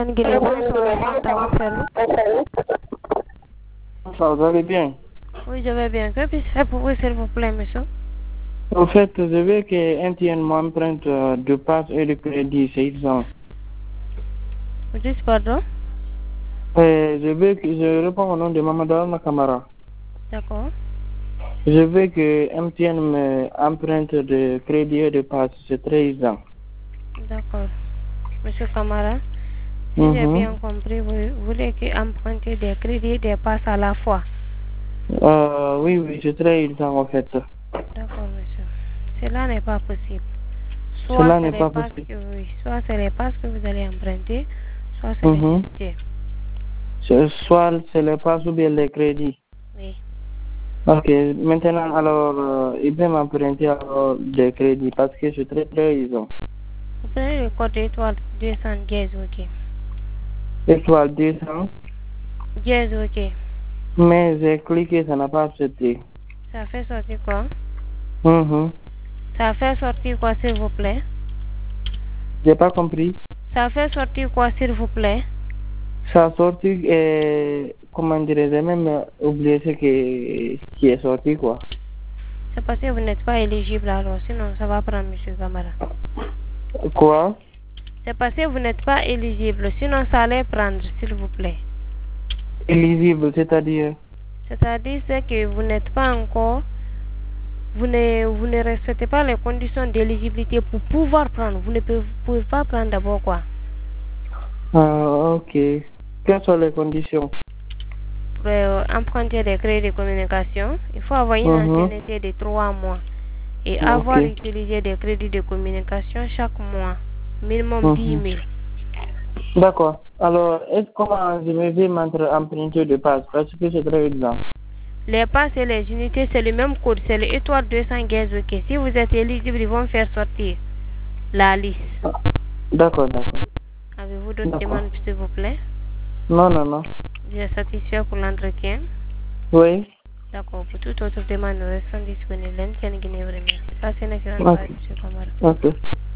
Guinée, bonsoir, à votre service. Ça, vous allez bien? Oui, je vais bien. Que puis-je faire pour vous, s'il vous plaît, monsieur? En fait, je veux que MTN m'emprunte de passe et de crédit, c'est ça. Vous dites pardon? Je réponds au nom de Mamadou Nakamara. D'accord. Je veux que MTN m'emprunte de crédit et de passe, c'est 13 ans. D'accord. Monsieur Camara, si j'ai bien compris, vous voulez emprunter des crédits et des passes à la fois? Oui, c'est 13 ans en fait. D'accord, monsieur. Cela n'est pas possible. Soit Cela c'est n'est les pas passes possible. que soit c'est les passes que vous allez emprunter, soit c'est les crédits. Soit c'est les passes ou bien les crédits. Oui. Ok, maintenant alors, il peut m'emprunter alors des crédits parce que c'est très 13 ans. Vous prenez le code étoile 200 dièse, ok. Étoile 200. Dièse, ok. Mais j'ai cliqué, ça n'a pas accepté. Ça fait sortir quoi? Mhm. Ça fait sortir quoi, s'il vous plaît? J'ai pas compris. Ça fait sortir quoi, s'il vous plaît? Ça a sorti, comment dirais-je, j'ai même oublié qui est sorti, quoi. C'est parce que vous n'êtes pas éligible alors, sinon ça va prendre, monsieur Camara. Quoi? C'est parce que vous n'êtes pas éligible, sinon ça allait prendre, s'il vous plaît. Éligible, c'est-à-dire? C'est-à-dire que vous n'êtes pas encore, vous ne respectez pas les conditions d'éligibilité pour pouvoir prendre. Vous ne pouvez pas prendre d'abord quoi? Ah, ok. Quelles sont les conditions? Pour emprunter des crédits de communication, il faut avoir une ancienneté de 3 mois et avoir utilisé des crédits de communication chaque mois, minimum 10 000. D'accord. Alors, comment je vais m'emprunter de passe? Parce que c'est très évident. Les passes et les unités, c'est le même code, c'est l'étoile 200 gaz, ok. Si vous êtes éligible, ils vont faire sortir la liste. D'accord. Avez-vous d'autres demandes, s'il vous plaît? Non. Vous êtes satisfait pour l'entretien? Oui. D'accord. Pour toute autre demande, nous restons disponibles. Passez une excellente soirée, monsieur Camara. Ok.